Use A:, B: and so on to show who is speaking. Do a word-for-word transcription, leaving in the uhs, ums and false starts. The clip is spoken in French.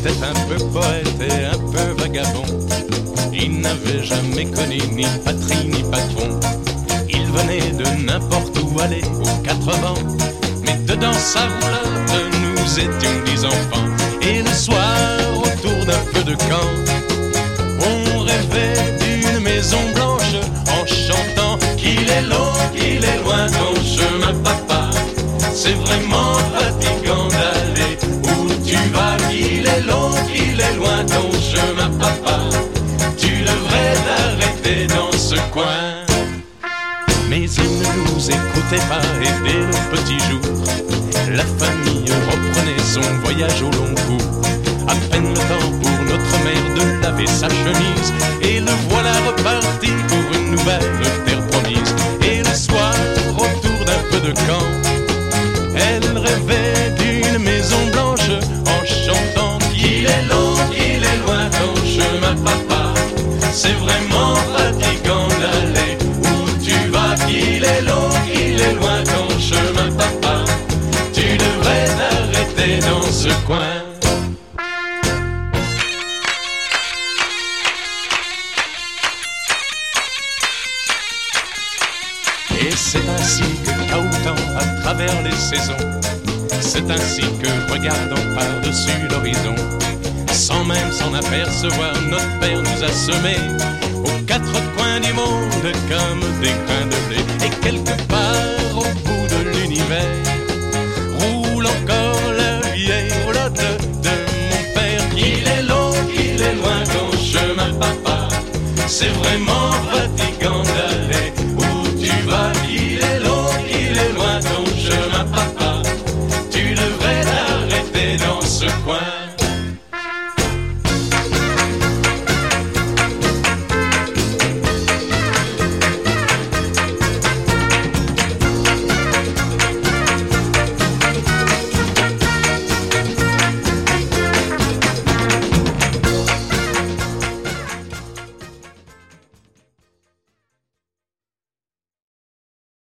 A: était un peu poète et un peu vagabond. Il n'avait jamais connu ni patrie ni patron. Il venait de n'importe où aller aux quatre vents. Mais dedans sa roulotte, nous étions dix enfants. Et le soir, autour d'un feu de camp, on rêvait d'une maison blanche en chantant qu'il est long, qu'il est loin ton chemin, papa. C'est vraiment fatigant d'aller où tu vas. Qu'il est long, qu'il est loin ton chemin, papa. Tu devrais t'arrêter dans ce coin. Mais il ne nous écoutait pas et dès le petit jour, la famille reprenait son voyage au long cours. À peine le temps pour notre mère de laver sa chemise, et le voilà reparti pour une nouvelle terre promise. Et le soir, autour d'un feu de camp, elle rêvait d'une maison blanche en chantant qu'il est long, qu'il est loin ton chemin, papa. C'est vraiment fatigant d'aller où tu vas. Qu'il est long, qu'il est loin ton chemin, papa. Tu devrais t'arrêter dans ce coin. Et c'est ainsi que cahotant à travers les saisons, c'est ainsi que regardant par-dessus l'horizon, sans même s'en apercevoir, notre père nous a semés aux quatre coins du monde comme des grains de blé. Et quelque part